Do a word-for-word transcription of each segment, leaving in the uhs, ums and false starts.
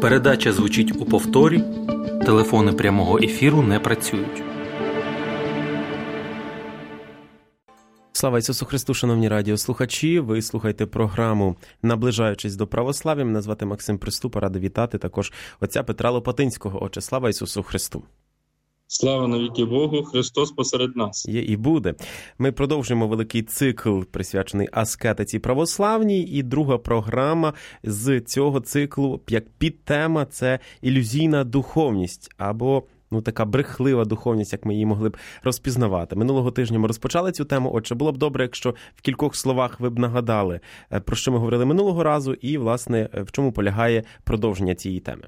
Передача звучить у повторі. Телефони прямого ефіру не працюють. Слава Ісусу Христу, шановні радіослухачі! Ви слухаєте програму «Наближаючись до православ'я». Мене звати Максим Приступа, радий вітати також отця Петра Лопатинського. Отче, слава Ісусу Христу! Слава навіки Богу, Христос посеред нас. Є і буде. Ми продовжуємо великий цикл, присвячений аскетиці православній, і друга програма з цього циклу, як підтема, це ілюзійна духовність, або ну, така брехлива духовність, як ми її могли б розпізнавати. Минулого тижня ми розпочали цю тему. Отже, було б добре, якщо в кількох словах ви б нагадали, про що ми говорили минулого разу, і, власне, в чому полягає продовження цієї теми.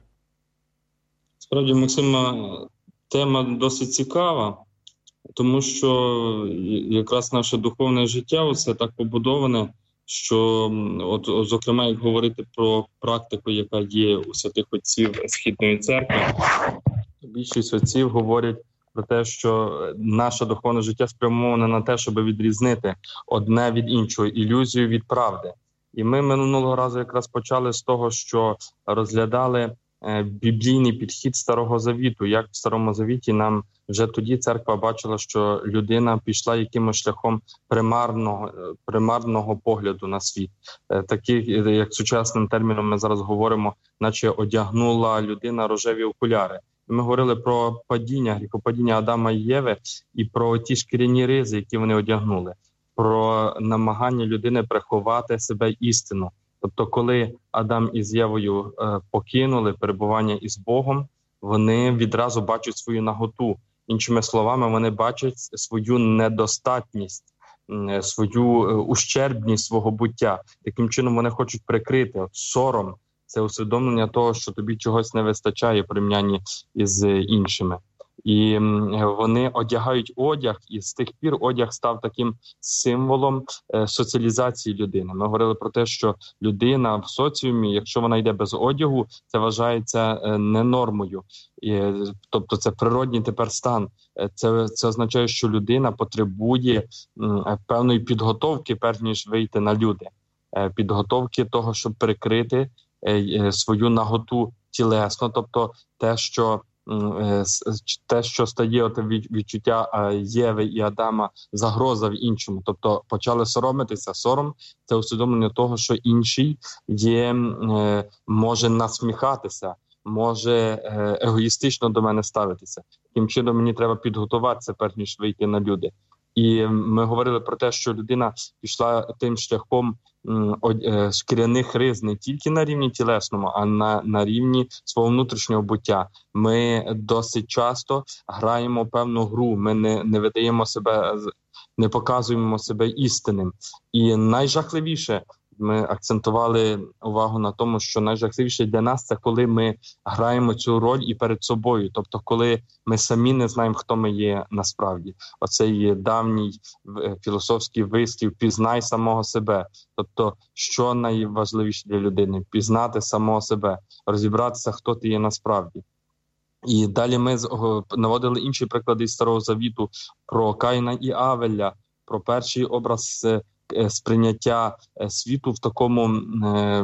Справді, Максима, тема досить цікава, тому що якраз наше духовне життя оце так побудоване, що, от, от, зокрема, як говорити про практику, яка є у святих отців Східної церкви, більшість отців говорять про те, що наше духовне життя спрямоване на те, щоб відрізнити одне від іншого, ілюзію від правди. І ми минулого разу якраз почали з того, що розглядали біблійний підхід Старого Завіту, як в Старому Завіті нам вже тоді церква бачила, що людина пішла якимось шляхом примарного, примарного погляду на світ. Такий, як сучасним терміном ми зараз говоримо, наче одягнула людина рожеві окуляри. Ми говорили про падіння, гріхопадіння Адама і Єви і про ті шкіряні ризи, які вони одягнули, про намагання людини приховати себе істину. Тобто, коли Адам із Євою е, покинули перебування із Богом, вони відразу бачать свою наготу. Іншими словами, вони бачать свою недостатність, е, свою е, ущербність свого буття. Таким чином вони хочуть прикрити. От сором – це усвідомлення того, що тобі чогось не вистачає в порівнянні із іншими. І вони одягають одяг, і з тих пір одяг став таким символом е, соціалізації людини. Ми говорили про те, що людина в соціумі, якщо вона йде без одягу, це вважається е, не нормою. І, тобто це природній тепер стан. Це, це означає, що людина потребує е, певної підготовки, перш ніж вийти на люди. Е, підготовки того, щоб прикрити е, е, свою наготу тілесно, тобто те, що те, що стає от відчуття Єви і Адама, загроза в іншому. Тобто почали соромитися. Сором – це усвідомлення того, що інший є, може насміхатися, може егоїстично до мене ставитися. Таким чином мені треба підготуватися, перш ніж вийти на люди. І ми говорили про те, що людина пішла тим шляхом шкіряних риз не тільки на рівні тілесному, а на, на рівні свого внутрішнього буття. Ми досить часто граємо певну гру, ми не, не видаємо себе, не показуємо себе істинним. І найжахливіше, ми акцентували увагу на тому, що найжахливіше для нас – це коли ми граємо цю роль і перед собою. Тобто, коли ми самі не знаємо, хто ми є насправді. Оцей давній філософський вислів «пізнай самого себе». Тобто, що найважливіше для людини? Пізнати самого себе, розібратися, хто ти є насправді. І далі ми наводили інші приклади з Старого Завіту про Каїна і Авеля, про перший образ сприйняття світу в такому е,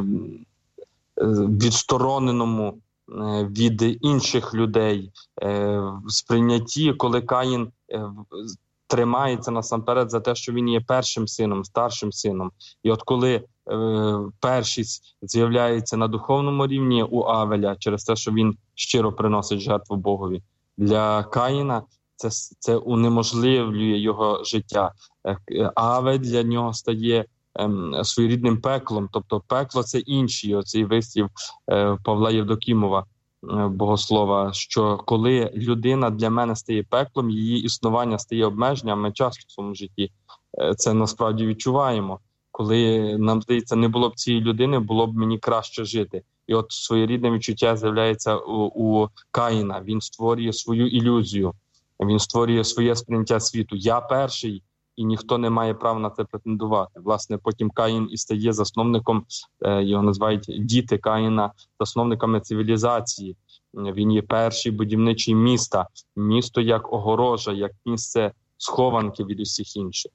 відстороненому е, від інших людей, е, сприйнятті, коли Каїн е, тримається насамперед за те, що він є першим сином, старшим сином. І от коли е, першість з'являється на духовному рівні у Авеля через те, що він щиро приносить жертву Богові, для Каїна Це, це унеможливлює його життя. Авель для нього стає ем, своєрідним пеклом. Тобто пекло – це інший, оцей вислів е, Павла Євдокімова, е, богослова, що коли людина для мене стає пеклом, її існування стає обмеженням. Ми часто в своєму житті е, це насправді відчуваємо. Коли нам здається, не було б цієї людини, було б мені краще жити. І от своєрідне відчуття з'являється у, у Каїна. Він створює свою ілюзію. Він створює своє сприйняття світу. Я перший, і ніхто не має права на це претендувати. Власне, потім Каїн і стає засновником, його називають діти Каїна, засновниками цивілізації. Він є перший будівничий міста. Місто як огорожа, як місце схованки від усіх інших.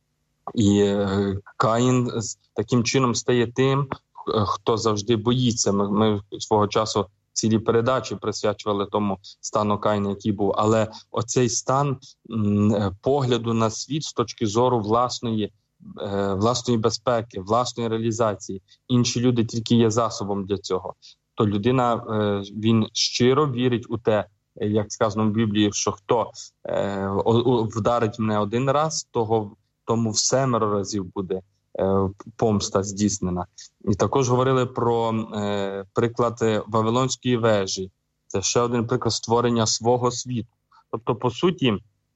І Каїн таким чином стає тим, хто завжди боїться. Ми, ми свого часу цілі передачі присвячували тому стану Каїна, який був. Але оцей стан м, погляду на світ з точки зору власної, е, власної безпеки, власної реалізації. Інші люди тільки є засобом для цього. То людина, е, він щиро вірить у те, як сказано в Біблії, що хто е, вдарить мене один раз, того, тому в семеро разів буде е, помста здійснена. І також говорили про е, приклад Вавилонської вежі. Це ще один приклад створення свого світу. Тобто, по суті,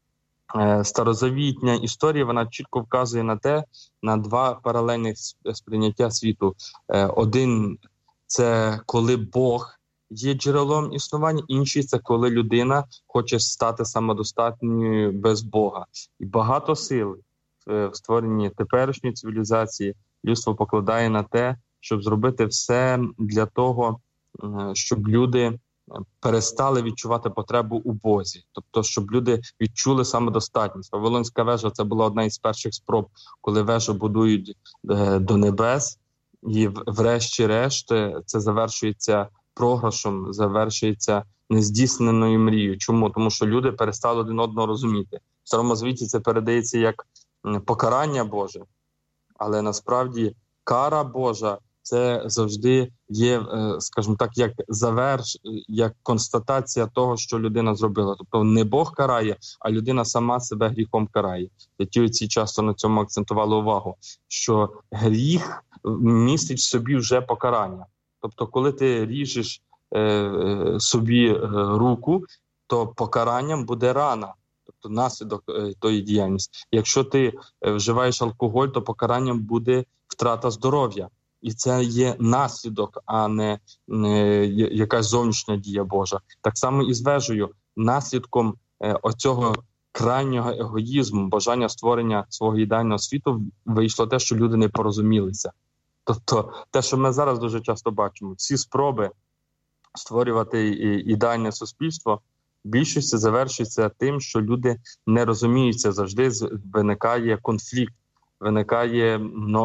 е, старозавітня історія, вона чітко вказує на те, на два паралельних сприйняття світу. Е, один – це коли Бог є джерелом існування, інший – це коли людина хоче стати самодостатньою без Бога. І багато сил в створенні теперішньої цивілізації людство покладає на те, щоб зробити все для того, щоб люди перестали відчувати потребу у Бозі. Тобто, щоб люди відчули самодостатність. Вавилонська вежа – це була одна із перших спроб, коли вежу будують до небес, і врешті-решт це завершується програшем, завершується нездійсненою мрією. Чому? Тому що люди перестали один одного розуміти. В Старому Завіті це передається як покарання Боже, але насправді кара Божа – це завжди є, скажімо так, як заверш, як констатація того, що людина зробила. Тобто не Бог карає, а людина сама себе гріхом карає. Ті отці часто на цьому акцентували увагу, що гріх містить в собі вже покарання. Тобто, коли ти ріжеш е, е, собі е, руку, то покаранням буде рана, тобто наслідок е, тої діяльності. Якщо ти е, вживаєш алкоголь, то покаранням буде втрата здоров'я. І це є наслідок, а не, не якась зовнішня дія Божа. Так само і з вежею. Наслідком е, оцього крайнього егоїзму, бажання створення свого ідеального світу вийшло те, що люди не порозумілися. Тобто те, що ми зараз дуже часто бачимо, всі спроби створювати ідеальне суспільство, в більшості завершується тим, що люди не розуміються, завжди виникає конфлікт, виникає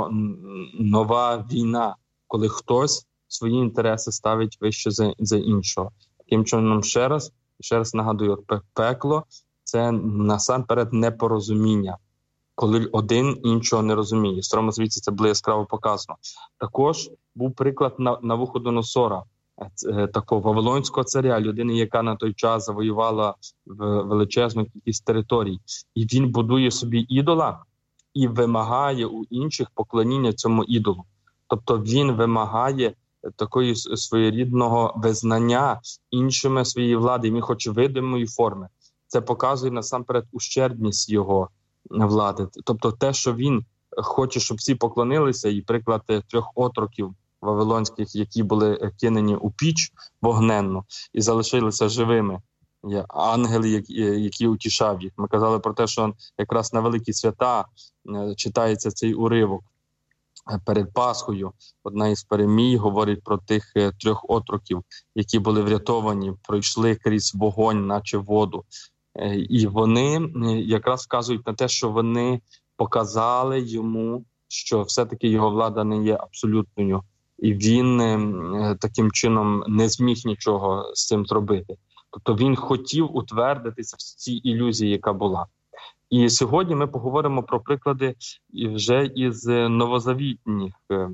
нова війна, коли хтось свої інтереси ставить вище за, за іншого. Таким чином, ще раз, ще раз нагадую, пекло – це насамперед непорозуміння, коли один іншого не розуміє. В Старому Завіті це було яскраво показано. Також був приклад Навуходоносора, такого вавилонського царя, людини, яка на той час завоювала величезну кількість територій. І він будує собі ідола і вимагає у інших поклоніння цьому ідолу. Тобто він вимагає такої своєрідного визнання іншими своєї влади, він хоче видимої форми. Це показує насамперед ущербність його влади. Тобто те, що він хоче, щоб всі поклонилися, і приклад трьох отроків вавилонських, які були кинені у піч вогненну і залишилися живими. Є ангели, які, які утішав їх. Ми казали про те, що якраз на великі свята читається цей уривок перед Пасхою. Одна із перемій говорить про тих трьох отроків, які були врятовані, пройшли крізь вогонь, наче воду. І вони якраз вказують на те, що вони показали йому, що все-таки його влада не є абсолютною. І він таким чином не зміг нічого з цим зробити. Тобто він хотів утвердитися в цій ілюзії, яка була. І сьогодні ми поговоримо про приклади вже із новозавітніх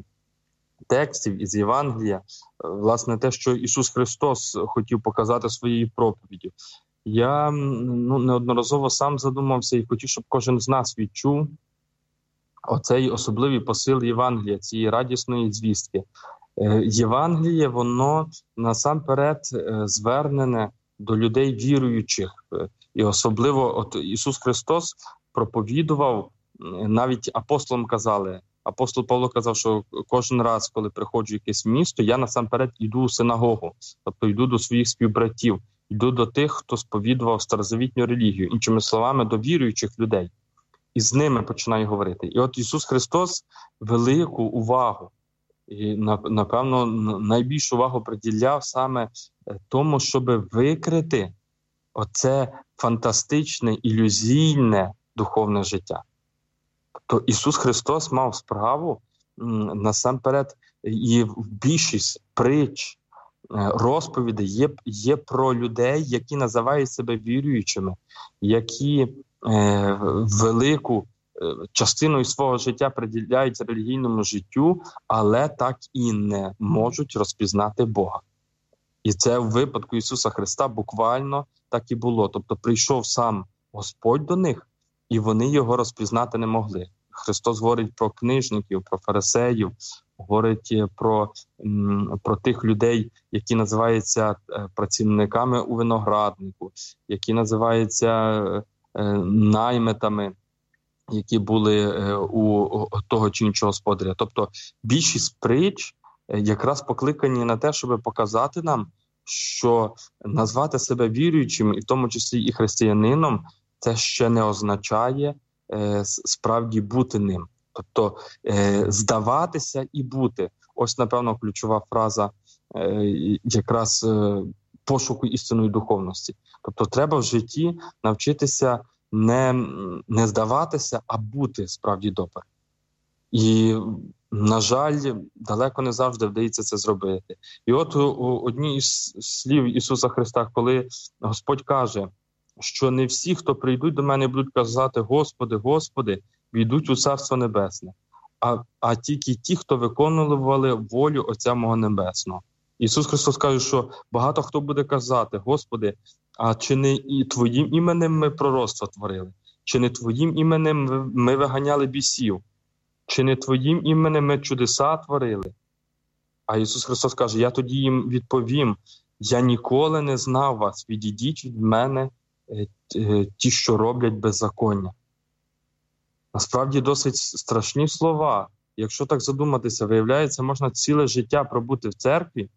текстів, із Євангелія. Власне, те, що Ісус Христос хотів показати своєю проповіддю. Я ну, неодноразово сам задумався і хотів, щоб кожен з нас відчув оцей особливий посил Євангелія, цієї радісної звістки. Євангеліє, воно насамперед звернене до людей віруючих. І особливо от Ісус Христос проповідував, навіть апостолам казали, апостол Павло казав, що кожен раз, коли приходжу в якесь місто, я насамперед йду у синагогу, тобто йду до своїх співбратів, йду до тих, хто сповідував старозавітню релігію, іншими словами, до віруючих людей. І з ними починаю говорити. І от Ісус Христос велику увагу, і, напевно, найбільшу увагу приділяв саме тому, щоб викрити оце фантастичне, ілюзійне духовне життя. Тобто Ісус Христос мав справу насамперед і в більшість притч, розповіді є, є про людей, які називають себе віруючими, які е, велику частиною свого життя приділяють релігійному життю, але так і не можуть розпізнати Бога. І це в випадку Ісуса Христа буквально так і було. Тобто прийшов сам Господь до них, і вони його розпізнати не могли. Христос говорить про книжників, про фарисеїв, говорить про, про тих людей, які називаються працівниками у винограднику, які називаються наймитами, які були у того чи іншого господаря. Тобто більшість притч якраз покликані на те, щоб показати нам, що назвати себе віруючим, і в тому числі і християнином, це ще не означає е, справді бути ним. Тобто е, здаватися і бути. Ось, напевно, ключова фраза е, якраз е, пошуку істинної духовності. Тобто треба в житті навчитися не, не здаватися, а бути справді добре. І, на жаль, далеко не завжди вдається це зробити. І от у одній із слів Ісуса Христа, коли Господь каже, що не всі, хто прийдуть до мене, будуть казати «Господи, Господи», війдуть у Царство Небесне, а, а тільки ті, хто виконували волю Отця мого Небесного. Ісус Христос каже, що багато хто буде казати «Господи, а чи не і Твоїм іменем ми пророцтва творили? Чи не Твоїм іменем ми виганяли бісів? Чи не Твоїм іменем ми чудеса творили?» А Ісус Христос каже, я тоді їм відповім, я ніколи не знав вас, відійдіть від мене ті, що роблять беззаконня. Насправді досить страшні слова. Якщо так задуматися, виявляється, можна ціле життя пробути в церкві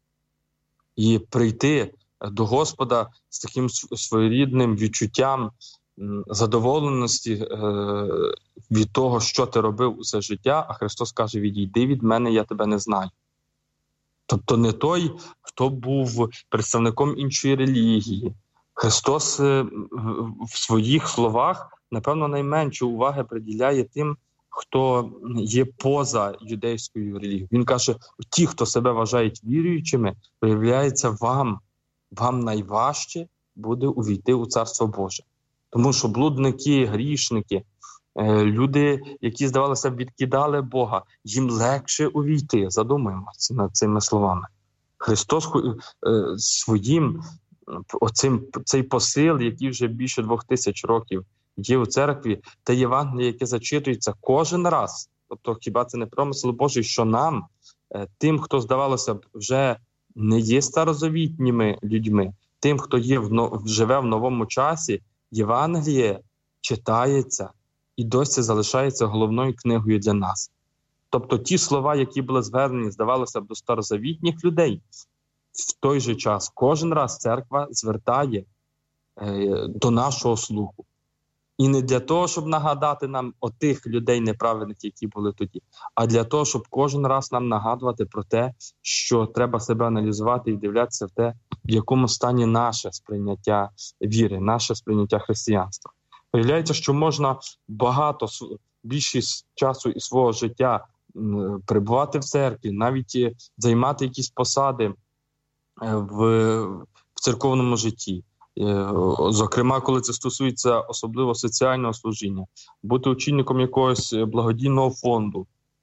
і прийти до Господа з таким своєрідним відчуттям задоволеності е, від того, що ти робив усе життя, а Христос каже, відійди від мене, я тебе не знаю. Тобто не той, хто був представником іншої релігії. Христос е, в своїх словах, напевно, найменше уваги приділяє тим, хто є поза юдейською релігією. Він каже, ті, хто себе вважають віруючими, виявляється, вам, вам найважче буде увійти у Царство Боже. Тому що блудники, грішники, люди, які, здавалося б, відкидали Бога, їм легше увійти. Задумаємося над цими словами. Христос своїм, оцим, цей посил, який вже більше двох тисяч років є у церкві, те Євангеліє, яке зачитується кожен раз. Тобто хіба це не промисел Божий, що нам, тим, хто, здавалося б, вже не є старозавітніми людьми, тим, хто є в, живе в новому часі, Євангеліє читається і досі залишається головною книгою для нас. Тобто ті слова, які були звернені, здавалося б, до старозавітніх людей, в той же час кожен раз церква звертає е, до нашого слуху. І не для того, щоб нагадати нам отих людей неправедних, які були тоді, а для того, щоб кожен раз нам нагадувати про те, що треба себе аналізувати і дивлятися в те, в якому стані наше сприйняття віри, наше сприйняття християнства. Виявляється, що можна багато, більшість часу і свого життя перебувати в церкві, навіть займати якісь посади в, в церковному житті. Зокрема, коли це стосується особливо соціального служіння, бути очільником якогось благодійного фонду,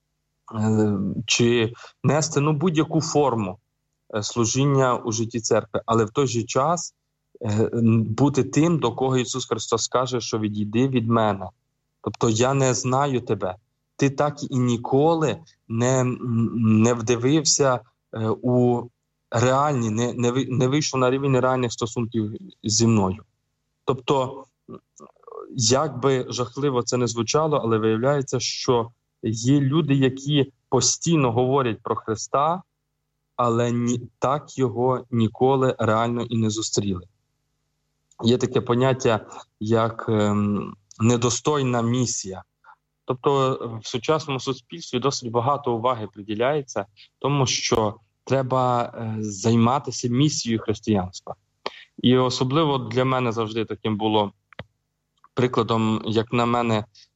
чи нести ну, будь-яку форму служіння у житті церкви, але в той же час бути тим, до кого Ісус Христос каже, що відійди від мене. Тобто я не знаю тебе. Ти так і ніколи не, не вдивився у реальні, не, не, не вийшов на рівень реальних стосунків зі мною. Тобто, як би жахливо це не звучало, але виявляється, що є люди, які постійно говорять про Христа, але ні, так його ніколи реально і не зустріли. Є таке поняття, як ем, недостойна місія. Тобто в сучасному суспільстві досить багато уваги приділяється тому, що треба е, займатися місією християнства. І особливо для мене завжди таким було прикладом, як на мене,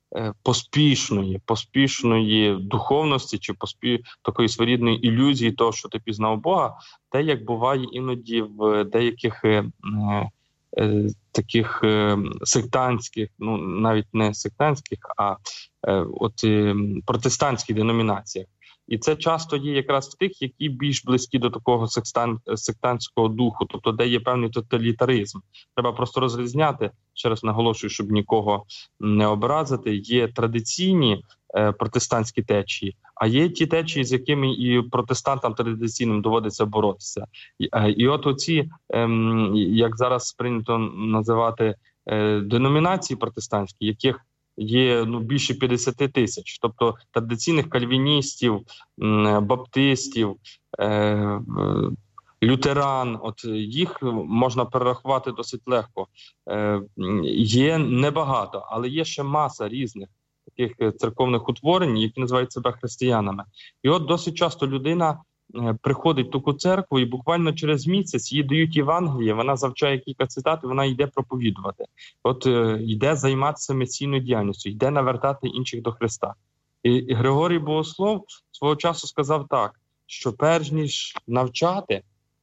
поспішної, поспішної духовності чи поспі... такої своєрідної ілюзії того, що ти пізнав Бога, те, як буває іноді в деяких е, е, таких е, сектантських, ну навіть не сектантських, а е, от е, протестантських деномінаціях. І це часто є якраз в тих, які більш близькі до такого секстан, сектантського духу, тобто де є певний тоталітаризм. Треба просто розрізняти, ще раз наголошую, щоб нікого не образити, є традиційні е, протестантські течії, а є ті течії, з якими і протестантам традиційним доводиться боротися. І, е, і от оці, е, як зараз прийнято називати, е, деномінації протестантські, яких є ну, більше п'ятдесят тисяч, тобто традиційних кальвіністів, баптистів, е- лютеран, от їх можна перерахувати досить легко. Е- є небагато, але є ще маса різних таких церковних утворень, які називають себе християнами. І от досить часто людина приходить в таку церкву, і буквально через місяць їй дають Євангеліє, вона завчає кілька цитат, і вона йде проповідувати. От е, йде займатися місійною діяльністю, йде навертати інших до Христа. І, і Григорій Богослов свого часу сказав так, що перш ніж навчати,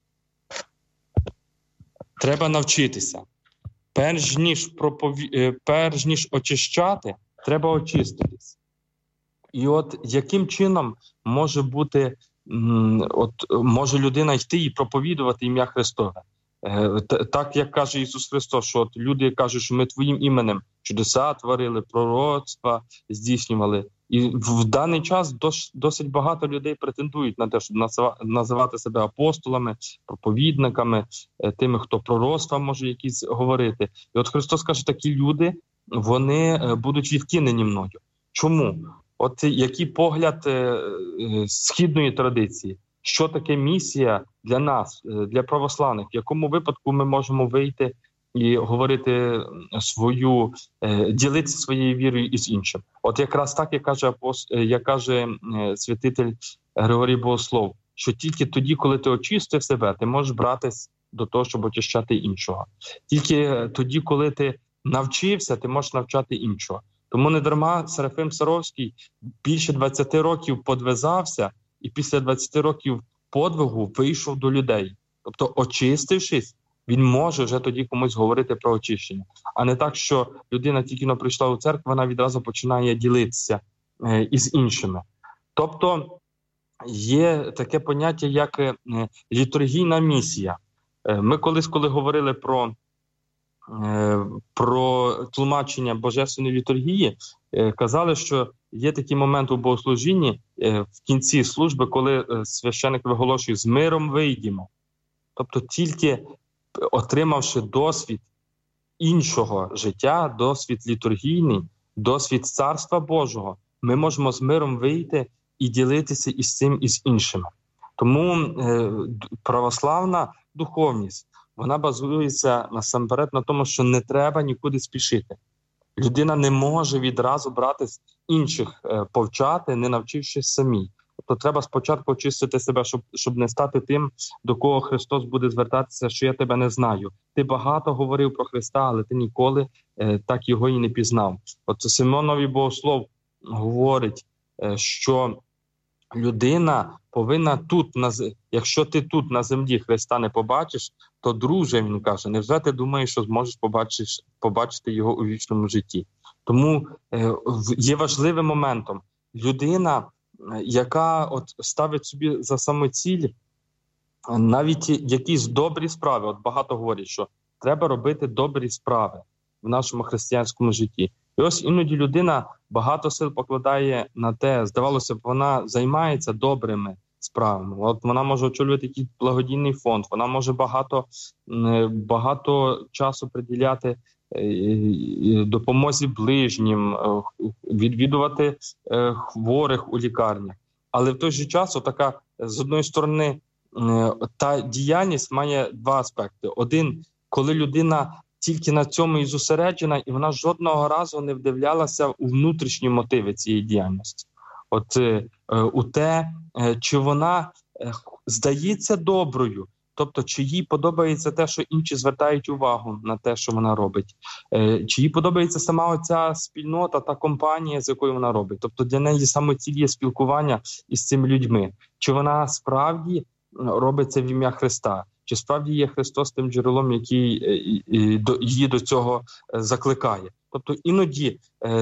треба навчитися. Перш ніж, пропові... перш ніж очищати, треба очиститись. І от яким чином може бути От може людина йти і проповідувати ім'я Христове. Так, як каже Ісус Христос, що от люди кажуть, що ми Твоїм іменем чудеса творили, пророцтва здійснювали. І в даний час досить багато людей претендують на те, щоб називати себе апостолами, проповідниками, тими, хто пророцтва може якісь говорити. І от Христос каже, такі люди, вони будуть відкинені мною. Чому? От який погляд е, східної традиції, що таке місія для нас, для православних, в якому випадку ми можемо вийти і говорити свою, е, ділитися своєю вірою із іншим. От якраз так, як каже, апост... як каже е, святитель Григорій Богослов, що тільки тоді, коли ти очистив себе, ти можеш братись до того, щоб очищати іншого. Тільки тоді, коли ти навчився, ти можеш навчати іншого. Тому не дарма Серафим Саровський більше двадцять років подвизався і після двадцять років подвигу вийшов до людей. Тобто, очистившись, він може вже тоді комусь говорити про очищення. А не так, що людина тільки но прийшла у церкву, вона відразу починає ділитися е, із іншими. Тобто, є таке поняття, як е, літургійна місія. Е, ми колись, коли говорили про про тлумачення божественної літургії, казали, що є такий момент у богослужінні в кінці служби, коли священик виголошує «з миром вийдімо». Тобто тільки отримавши досвід іншого життя, досвід літургійний, досвід Царства Божого, ми можемо з миром вийти і ділитися із цим, і з іншими. Тому православна духовність, вона базується насамперед на тому, що не треба нікуди спішити. Людина не може відразу брати інших повчати, не навчившись самій. Тобто треба спочатку очистити себе, щоб, щоб не стати тим, до кого Христос буде звертатися, що я тебе не знаю. Ти багато говорив про Христа, але ти ніколи е, так його і не пізнав. От Симонові Богослов говорить, е, що людина повинна тут, на, якщо ти тут на землі Христа не побачиш, то, друже, він каже, невже ти думаєш, що зможеш побачиш, побачити його у вічному житті? Тому е, є важливим моментом. Людина, яка от ставить собі за самоціль навіть якісь добрі справи, от багато говорять, що треба робити добрі справи в нашому християнському житті. І ось іноді людина багато сил покладає на те, здавалося б, вона займається добрими справами. От вона може очолювати якийсь благодійний фонд, вона може багато, багато часу приділяти допомозі ближнім, відвідувати хворих у лікарнях. Але в той же час така, з одної сторони, та діяльність має два аспекти. Один, коли людина тільки на цьому і зосереджена, і вона жодного разу не вдивлялася у внутрішні мотиви цієї діяльності. От е, у те, е, чи вона е, здається доброю, Тобто, чи їй подобається те, що інші звертають увагу на те, що вона робить, чи їй подобається сама оця спільнота та компанія, з якою вона робить. Тобто для неї самоціль є спілкування із цими людьми. Чи вона справді робить це в ім'я Христа? Чи справді є Христос тим джерелом, який її до цього закликає? Тобто іноді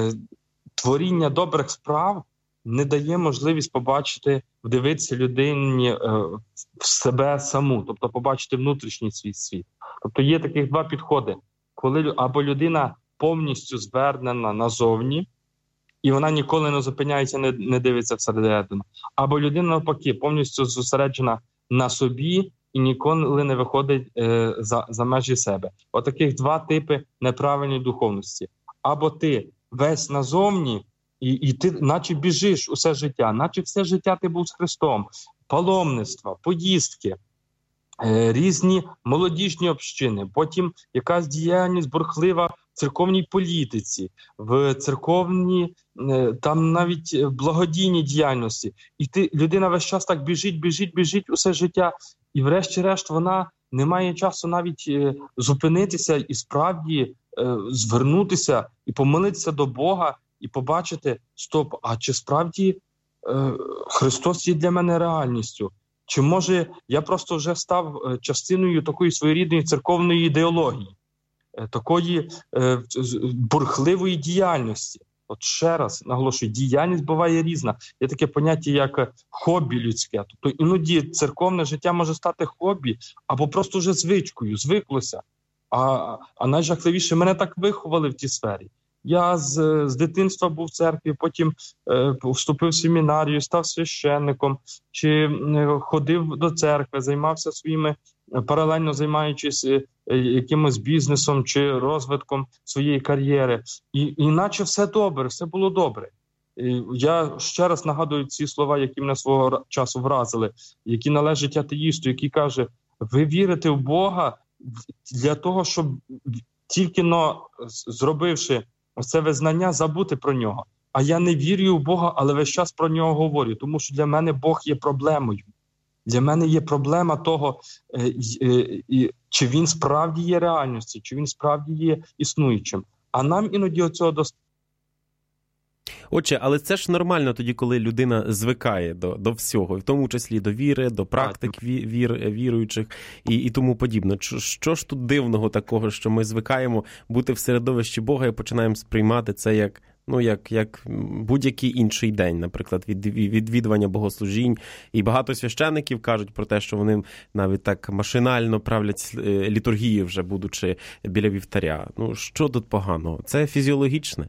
творіння добрих справ не дає можливість побачити, вдивитися людині е, в себе саму, тобто побачити внутрішній свій світ. Тобто є таких два підходи, коли або людина повністю звернена назовні, і вона ніколи не зупиняється, не, не дивиться всередину, або людина навпаки повністю зосереджена на собі і ніколи не виходить е, за, за межі себе. Отаких два типи неправильної духовності. Або ти весь назовні, І, і ти наче біжиш усе життя, наче все життя ти був з Христом. Паломництва, поїздки, е, різні молодіжні общини, потім якась діяльність бурхлива в церковній політиці, в церковній, е, там навіть благодійній діяльності. І ти, людина весь час так біжить, біжить, біжить усе життя. І врешті-решт вона не має часу навіть е, зупинитися і справді е, звернутися і помолитися до Бога, і побачити, стоп, а чи справді е, Христос є для мене реальністю? Чи може я просто вже став частиною такої своєрідної церковної ідеології, е, такої е, бурхливої діяльності? От ще раз наголошую, діяльність буває різна. Є таке поняття, як хобі людське. Тобто іноді церковне життя може стати хобі або просто вже звичкою, звиклося. А, а найжахливіше, мене так виховали в тій сфері. Я з, з дитинства був в церкві, потім е, вступив в семінарію, став священником, чи е, ходив до церкви, займався своїми, паралельно займаючись е, якимось бізнесом чи розвитком своєї кар'єри. І, і наче все добре, все було добре. І я ще раз нагадую ці слова, які мене свого часу вразили, які належать атеїсту, який каже, ви вірите в Бога для того, щоб тільки-но зробивши оце визнання, забути про нього. А я не вірю в Бога, але весь час про нього говорю, тому що для мене Бог є проблемою. Для мене є проблема того, е, е, е, чи він справді є реальністю, чи він справді є існуючим. А нам іноді оцього достатньо. Отже, але це ж нормально тоді, коли людина звикає до, до всього, в тому числі до віри, до практик вір, віруючих і, і тому подібне. Що ж тут дивного такого, що ми звикаємо бути в середовищі Бога і починаємо сприймати це як, ну, як, як будь-який інший день, наприклад, від, відвідування богослужінь. І багато священиків кажуть про те, що вони навіть так машинально правлять літургії, вже будучи біля вівтаря. Ну, що тут поганого? Це фізіологічне.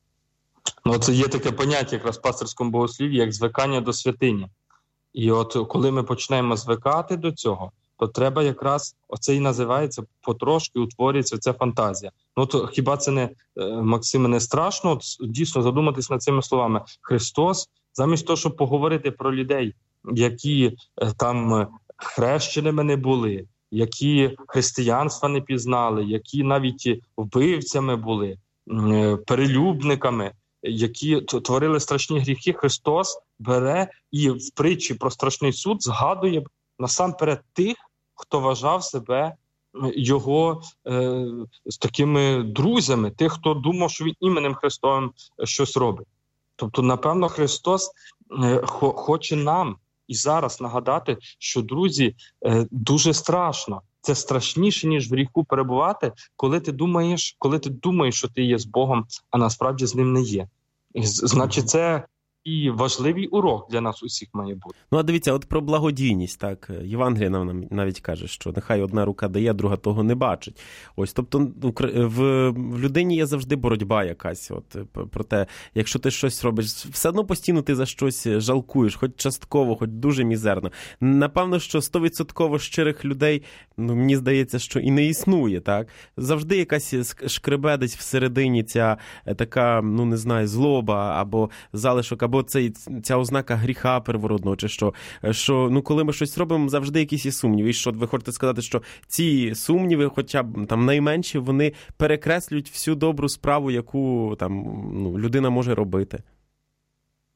Ну, це є таке поняття якраз в пастирському богослів'ї, як звикання до святині. І от коли ми почнемо звикати до цього, то треба якраз, оце і називається, потрошки утворюється ця фантазія. Ну, то хіба це не, Максиме, не страшно от, дійсно задуматись над цими словами? Христос, замість того, щоб поговорити про людей, які там хрещеними не були, які християнства не пізнали, які навіть вбивцями були, перелюбниками, які творили страшні гріхи, Христос бере і в притчі про страшний суд згадує насамперед тих, хто вважав себе його е, з такими друзями, тих, хто думав, що він іменем Христовим щось робить. Тобто, напевно, Христос е, хо, хоче нам і зараз нагадати, що, друзі, е, дуже страшно. Це страшніше, ніж в гріху перебувати, коли ти думаєш, коли ти думаєш, що ти є з Богом, а насправді з ним не є. Значить, це і важливий урок для нас усіх має бути. Ну, а дивіться, от про благодійність, так, Євангеліє нам навіть каже, що нехай одна рука дає, друга того не бачить. Ось, тобто, в, в людині є завжди боротьба якась, от, про те, якщо ти щось робиш, все одно постійно ти за щось жалкуєш, хоч частково, хоч дуже мізерно. Напевно, що сто відсотків щирих людей, ну, мені здається, що і не існує, так? Завжди якась шкребе десь всередині ця така, ну, не знаю, злоба, або залишок, або Це, ця ознака гріха первородного, чи що, що, ну, коли ми щось робимо, завжди якісь є сумніви. І що, ви хочете сказати, що ці сумніви, хоча б там найменші, вони перекреслюють всю добру справу, яку там, ну, людина може робити?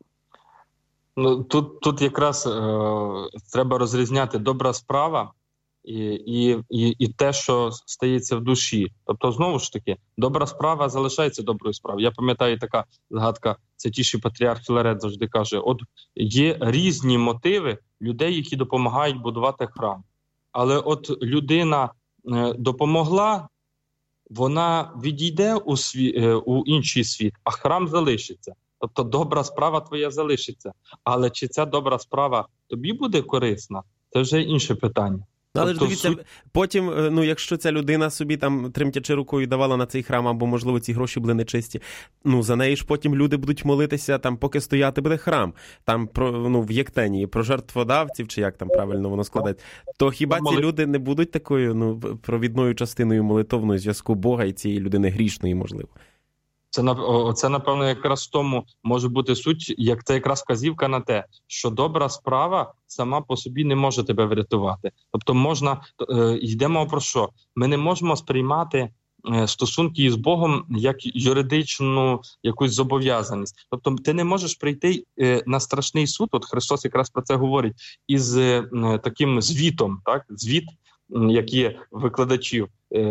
Ну, тут, тут якраз е, треба розрізняти добра справа і, і, і, і те, що стається в душі. Тобто, знову ж таки, добра справа залишається доброю справою. Я пам'ятаю, така згадка, Святіший патріарх Філарет завжди каже, от є різні мотиви людей, які допомагають будувати храм. Але от людина е, допомогла, вона відійде у, сві, е, у інший світ, а храм залишиться. Тобто добра справа твоя залишиться. Але чи ця добра справа тобі буде корисна, це вже інше питання. Але тобто, ж дивіться, суть... потім, ну, якщо ця людина собі там тремтячи рукою давала на цей храм, або, можливо, ці гроші були нечисті, ну, за неї ж потім люди будуть молитися, там, поки стояти буде храм, там, про, ну, в Єктенії, про жертводавців, чи як там правильно воно складається, то хіба ці люди не будуть такою, ну, провідною частиною молитовного зв'язку Бога і цієї людини грішної, можливо? Це, це, напевно, якраз в тому може бути суть, як це якраз вказівка на те, що добра справа сама по собі не може тебе врятувати. Тобто можна, е, йдемо про що? Ми не можемо сприймати е, стосунки із Богом як юридичну якусь зобов'язаність. Тобто ти не можеш прийти е, на страшний суд, от Христос якраз про це говорить, із е, таким звітом, так? Звіт, як є викладачів,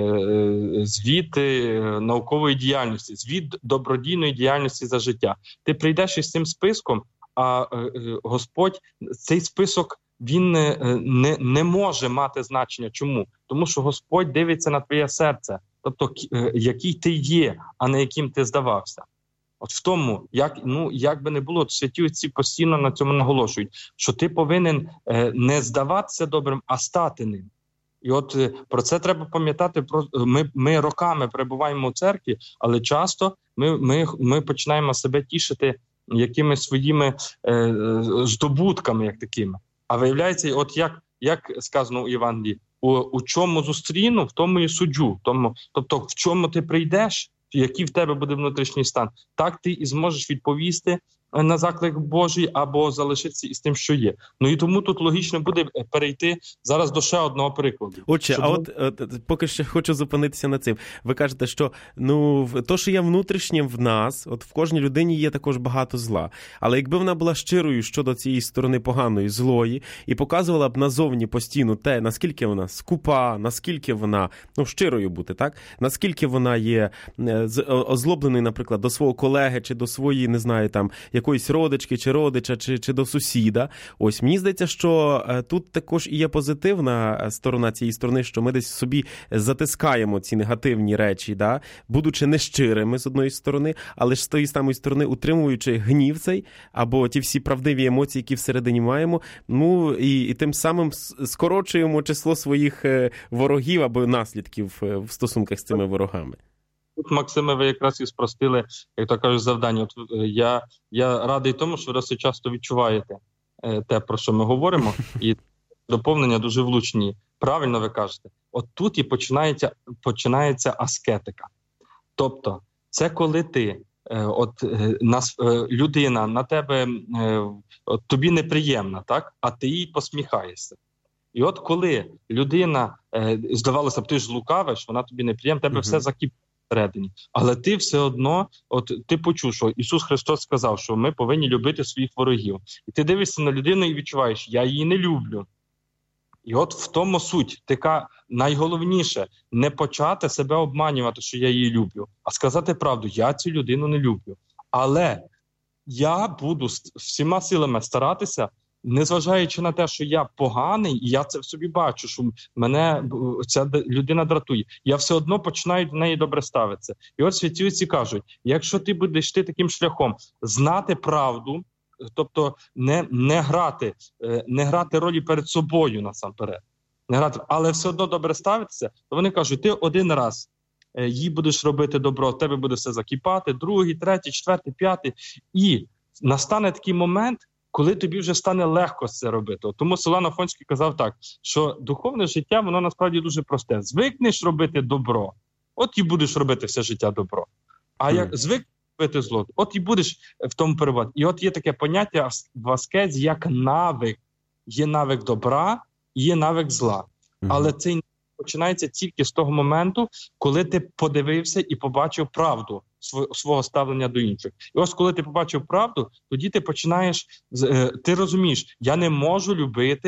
звіт наукової діяльності, звіт добродійної діяльності за життя. Ти прийдеш із цим списком, а Господь, цей список, він не, не може мати значення. Чому? Тому що Господь дивиться на твоє серце, тобто який ти є, а не яким ти здавався. От в тому, як, ну, як би не було, святі отці постійно на цьому наголошують, що ти повинен не здаватися добрим, а стати ним. І от про це треба пам'ятати. Про ми, ми роками перебуваємо в церкві, але часто ми, ми, ми починаємо себе тішити якимись своїми е, здобутками, як такими. А виявляється, от як, як сказано у Євангелії, у, у чому зустріну, в тому і суджу. Тому, тобто, в чому ти прийдеш, який в тебе буде внутрішній стан, так ти і зможеш відповісти на заклик Божий або залишитися із тим, що є. Ну і тому тут логічно буде перейти зараз до ще одного прикладу. Отже, щоб... а от, от поки ще хочу зупинитися на цим. Ви кажете, що ну то, що є внутрішнім в нас, от в кожній людині є також багато зла. Але якби вона була щирою щодо цієї сторони поганої, злої, і показувала б назовні постійно те, наскільки вона скупа, наскільки вона, ну, щирою бути, так? Наскільки вона є озлобленою, наприклад, до свого колеги чи до своєї, не знаю, там, якоїсь родички, чи родича, чи, чи до сусіда. Ось, мені здається, що тут також і є позитивна сторона цієї сторони, що ми десь собі затискаємо ці негативні речі, да? Будучи нещирими з одної сторони, але ж з тої самої сторони утримуючи гнів цей, або ті всі правдиві емоції, які всередині маємо, ну, і, і тим самим скорочуємо число своїх ворогів або наслідків в стосунках з цими ворогами. Тут, Максиме, ви якраз і спростили, як то кажуть, завдання. От я, я радий тому, що ви досить часто відчуваєте те, про що ми говоримо, і доповнення дуже влучні. Правильно ви кажете. От тут і починається, починається аскетика. Тобто, це коли ти, от нас, людина на тебе, от тобі неприємна, так? А ти їй посміхаєшся. І от коли людина, здавалося б, ти ж лукавиш, вона тобі неприємна, тебе uh-huh. все закипає. Всередині. Але ти все одно, от ти почув, що Ісус Христос сказав, що ми повинні любити своїх ворогів. І ти дивишся на людину і відчуваєш, я її не люблю. І от в тому суть, така найголовніше, не почати себе обманювати, що я її люблю, а сказати правду, я цю людину не люблю. Але я буду всіма силами старатися, незважаючи на те, що я поганий, і я це в собі бачу, що мене ця людина дратує, я все одно починаю до неї добре ставитися. І от святі отці кажуть, якщо ти будеш йти таким шляхом, знати правду, тобто не, не, грати, не грати ролі перед собою насамперед, не грати, але все одно добре ставитися, то вони кажуть, ти один раз їй будеш робити добро, в тебе буде все закипати, другий, третій, четвертий, п'ятий, і настане такий момент, коли тобі вже стане легко це робити. Тому Силуан Афонський казав так, що духовне життя, воно насправді дуже просте. Звикнеш робити добро, от і будеш робити все життя добро. А як звикнеш робити зло, от і будеш в тому перебувати. І от є таке поняття в аскезі, як навик. Є навик добра і є навик зла. Але цей починається тільки з того моменту, коли ти подивився і побачив правду свого ставлення до інших. І ось коли ти побачив правду, тоді ти починаєш, ти розумієш, я не можу любити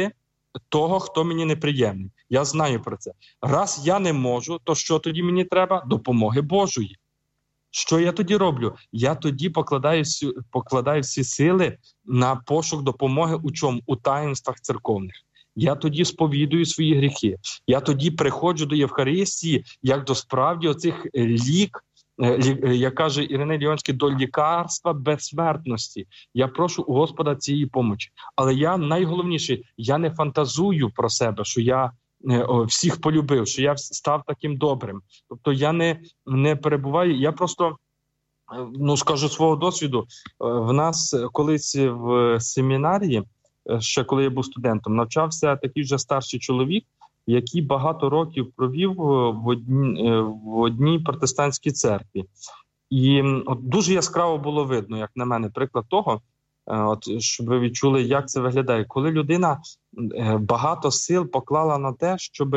того, хто мені неприємний. Я знаю про це. Раз я не можу, то що тоді мені треба? Допомоги Божої. Що я тоді роблю? Я тоді покладаю, покладаю всі сили на пошук допомоги у чому? У таїнствах церковних. Я тоді сповідую свої гріхи. Я тоді приходжу до Євхаристії, як до справді оцих лік, як каже Іриней Ліонський, до лікарства безсмертності. Я прошу у Господа цієї помочі. Але я, найголовніше, я не фантазую про себе, що я всіх полюбив, що я став таким добрим. Тобто я не, не перебуваю, я просто, ну, скажу свого досвіду, в нас колись в семінарії, ще коли я був студентом, навчався такий вже старший чоловік, який багато років провів в одній, в одній протестантській церкві. І от дуже яскраво було видно, як на мене, приклад того, от, щоб ви відчули, як це виглядає. Коли людина багато сил поклала на те, щоб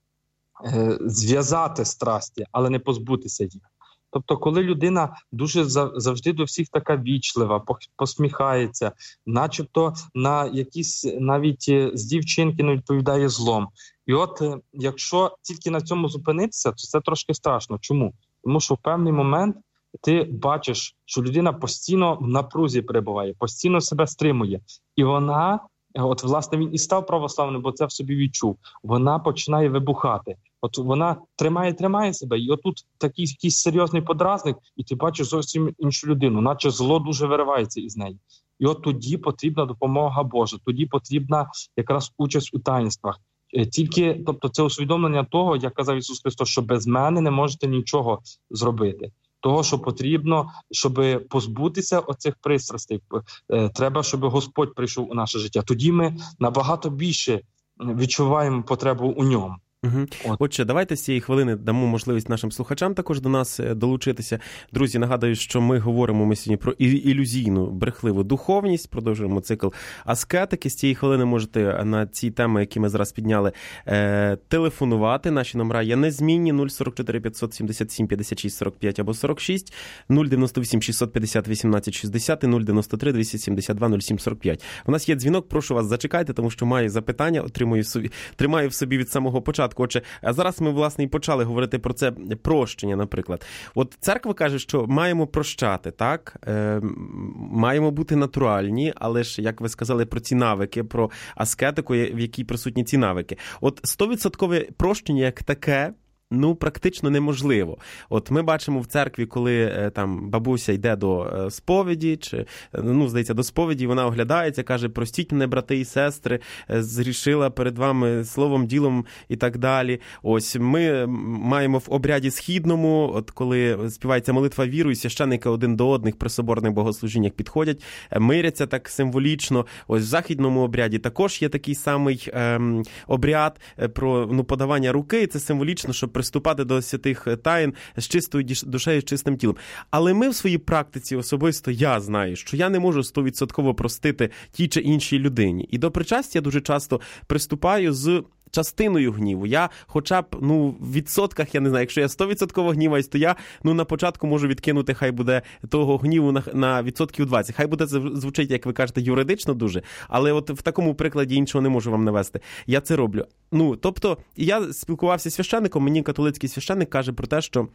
зв'язати страсті, але не позбутися їх. Тобто, коли людина дуже завжди до всіх така вічлива, посміхається, начебто на якісь навіть з дівчинки не відповідає злом. І от якщо тільки на цьому зупинитися, то це трошки страшно. Чому? Тому що в певний момент ти бачиш, що людина постійно в напрузі перебуває, постійно себе стримує. І вона, от власне він і став православним, бо це в собі відчув, вона починає вибухати. От вона тримає, тримає себе, і отут такий якийсь серйозний подразник, і ти бачиш зовсім іншу людину, наче зло дуже виривається із неї. І от тоді потрібна допомога Божа, тоді потрібна якраз участь у таїнствах. Тільки, тобто, це усвідомлення того, як казав Ісус Христос, що без мене не можете нічого зробити. Того, що потрібно, щоб позбутися оцих пристрастей, треба, щоб Господь прийшов у наше життя. Тоді ми набагато більше відчуваємо потребу у ньому. Угу. От. Отже, давайте з цієї хвилини дамо можливість нашим слухачам також до нас долучитися. Друзі, нагадую, що ми говоримо ми сьогодні про ілюзійну, брехливу духовність, продовжуємо цикл аскетики. З цієї хвилини можете на ці теми, які ми зараз підняли, е- телефонувати. Наші номера є незмінні: нуль сорок чотири п'ятсот сімдесят сім п'ятдесят шість сорок п'ять або сорок шість, нуль дев'яносто вісім шістсот п'ятдесят вісімнадцять шістдесят і нуль дев'яносто три двісті сімдесят два нуль сім сорок п'ять. У нас є дзвінок, прошу вас, зачекайте, тому що маю запитання, отримую собі, тримаю в собі від самого початку. Отже, а зараз ми, власне, і почали говорити про це прощення, наприклад. От церква каже, що маємо прощати, так? Е, маємо бути натуральні, але ж, як ви сказали, про ці навики, про аскетику, в якій присутні ці навики. От стовідсоткове прощення як таке, ну, практично неможливо. От ми бачимо в церкві, коли там бабуся йде до сповіді, чи, ну, здається, до сповіді, вона оглядається, каже: простіть мене, брати і сестри, згрішила перед вами словом, ділом і так далі. Ось ми маємо в обряді східному, от коли співається молитва віру, і священники один до одних при соборних богослужіннях підходять, миряться так символічно. Ось в західному обряді також є такий самий ем, обряд про, ну, подавання руки, і це символічно, щоб приступати до святих таїн з чистою душею, з чистим тілом. Але ми в своїй практиці особисто, я знаю, що я не можу стовідсотково простити тій чи іншій людині. І до причастя дуже часто приступаю з частиною гніву. Я хоча б, ну, в відсотках, я не знаю, якщо я сто відсотків гніваюсь, то я, ну, на початку можу відкинути, хай буде того гніву на, на відсотків двадцять. Хай буде це звучить, як ви кажете, юридично дуже, але от в такому прикладі іншого не можу вам навести. Я це роблю. Ну, тобто, я спілкувався з священником, мені католицький священник каже про те, що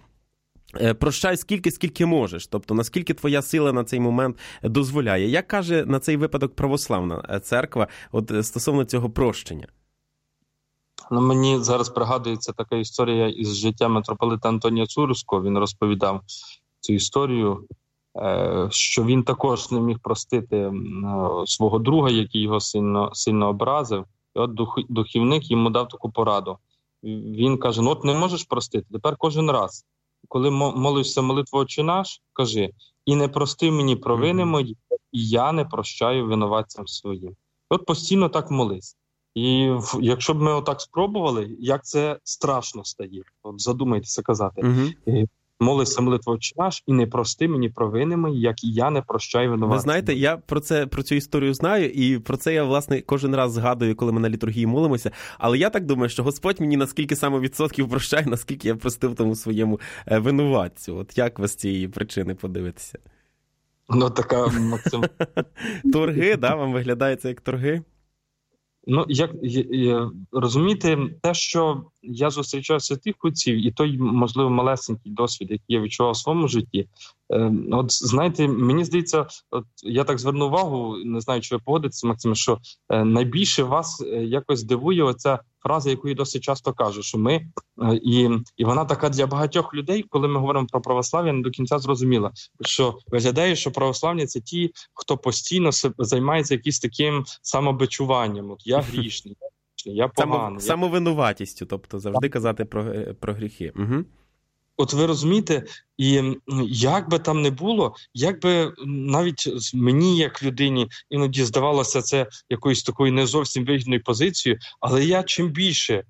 прощай скільки, скільки можеш. Тобто, наскільки твоя сила на цей момент дозволяє. Як каже на цей випадок православна церква от стосовно цього прощення? Ну, мені зараз пригадується така історія із життя митрополита Антонія Цурського. Він розповідав цю історію, що він також не міг простити свого друга, який його сильно, сильно образив. І от духовник йому дав таку пораду. Він каже: ну от не можеш простити, тепер кожен раз, коли молишся молитву «Отче наш», кажи: і не прости мені провини мої, і я не прощаю винуватцям своїм. От постійно так молись. І якщо б ми отак спробували, як це страшно стає. От задумайтеся казати. Uh-huh. Молися молитву «Отче наш» і не прости мені провини мої, як і я не прощаю винуватцям. Ви знаєте, я про це, про цю історію знаю, і про це я, власне, кожен раз згадую, коли ми на літургії молимося. Але я так думаю, що Господь мені наскільки саме відсотків прощає, наскільки я простив тому своєму винуватцю. От як ви з цієї причини подивитеся? Ну, така, Максим... Торги, да? Вам виглядає це як торги? Ну, як розумієте, те, що я зустрічав святих отців, і той, можливо, малесенький досвід, який я відчував у своєму житті, от знаєте, мені здається, от я так зверну увагу, не знаю, чи ви погодитеся, Максиме, що найбільше вас якось дивує оця фраза, яку я досить часто кажу, що ми, і, і вона така для багатьох людей, коли ми говоримо про православ'я, не до кінця зрозуміла, що виглядає, що православні – це ті, хто постійно займається якимось таким самобичуванням. От я грішний, я поганий. Само, самовинуватістю, тобто завжди казати про, про гріхи. Угу. От ви розумієте, і як би там не було, як би навіть мені, як людині, іноді здавалося це якоюсь такою не зовсім вигідною позицією, але я чим більше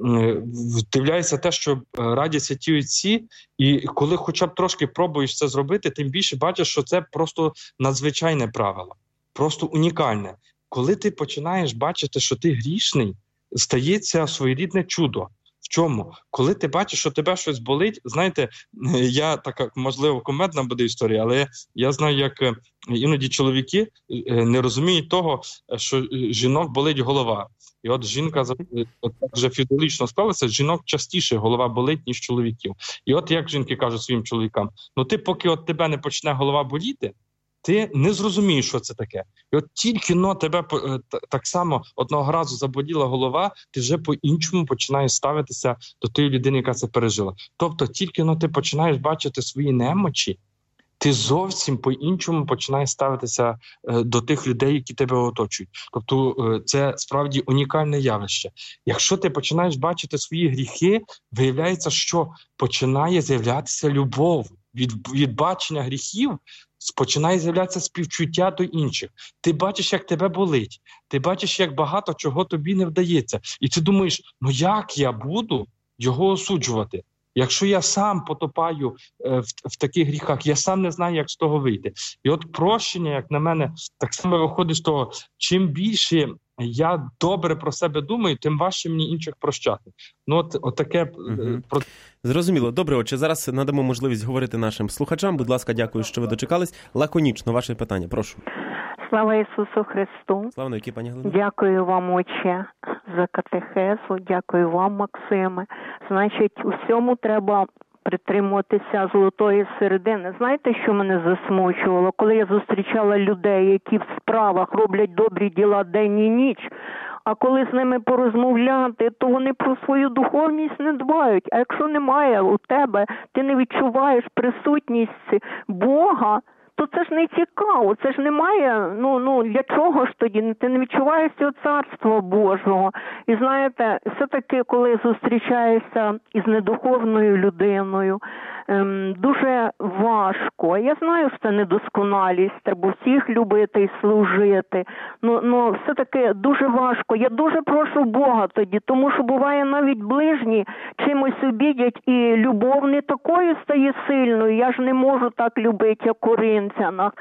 вдивляюся те, що радять святі отці, і коли хоча б трошки пробуєш це зробити, тим більше бачиш, що це просто надзвичайне правило, просто унікальне. Коли ти починаєш бачити, що ти грішний, стається своєрідне чудо. В чому? Коли ти бачиш, що тебе щось болить, знаєте, я така, можливо, кумедна буде історія, але я знаю, як іноді чоловіки не розуміють того, що жінок болить голова. І от жінка, от так вже фізіологічно склалося, жінок частіше голова болить, ніж чоловіків. І от як жінки кажуть своїм чоловікам, ну ти поки от тебе не почне голова боліти, ти не зрозумієш, що це таке. І от тільки но тебе так само одного разу заболіла голова, ти вже по-іншому починаєш ставитися до тієї людини, яка це пережила. Тобто тільки но ти починаєш бачити свої немочі, ти зовсім по-іншому починаєш ставитися до тих людей, які тебе оточують. Тобто це справді унікальне явище. Якщо ти починаєш бачити свої гріхи, виявляється, що починає з'являтися любов. Від, від бачення гріхів починає з'являтися співчуття до інших. Ти бачиш, як тебе болить. Ти бачиш, як багато чого тобі не вдається. І ти думаєш, ну як я буду його осуджувати? Якщо я сам потопаю е, в, в таких гріхах, я сам не знаю, як з того вийти. І от прощення, як на мене, так само виходить з того, чим більше я добре про себе думаю, тим важче мені інших прощати. Ну от, от таке... Угу. Про... Зрозуміло. Добре, отже, зараз надамо можливість говорити нашим слухачам. Будь ласка, дякую, що ви дочекались. Лаконічно, ваше питання, прошу. Слава Ісусу Христу. Слава навіки, пані Галина. Дякую вам, отче, за катехезу. Дякую вам, Максиме. Значить, у всьому треба притримуватися золотої середини. Знаєте, що мене засмучувало? Коли я зустрічала людей, які в справах роблять добрі діла день і ніч, а коли з ними порозмовляти, то вони про свою духовність не дбають. А якщо немає у тебе, ти не відчуваєш присутність Бога, то це ж не цікаво, це ж немає, ну, ну, для чого ж тоді? Ти не відчуваєш цього Царства Божого. І знаєте, все-таки, коли зустрічаєшся із недуховною людиною, ем, дуже важко. Я знаю, що це недосконалість, треба всіх любити і служити, ну, ну, все-таки дуже важко. Я дуже прошу Бога тоді, тому що буває навіть ближні чимось обідять, і любов не такою стає сильною. Я ж не можу так любити, як Коринфян.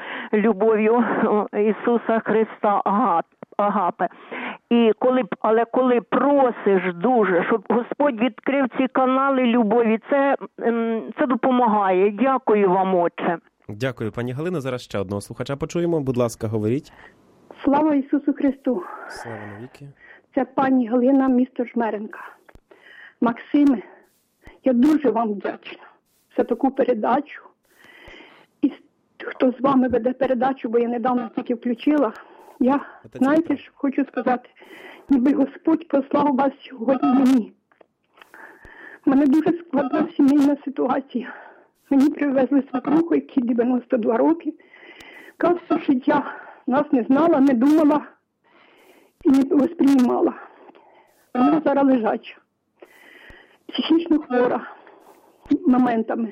Любов'ю Ісуса Христа Агапе. І коли, але коли просиш дуже, щоб Господь відкрив ці канали любові, це, це допомагає. Дякую вам, отче. Дякую, пані Галино. Зараз ще одного слухача почуємо. Будь ласка, говоріть. Слава Ісусу Христу. Слава навіки. Це пані Галина, місто Жмеренка. Максиме, я дуже вам вдячна за таку передачу. І хто з вами веде передачу, бо я недавно тільки включила. Я, знаєте, що хочу сказати, ніби Господь послав вас сьогодні мені. У мене дуже складна сімейна ситуація. Мені привезли свекруху, якій дев'яносто два роки. Яка все життя нас не знала, не думала і не восприймала. Вона зараз лежача. Психічно хвора моментами.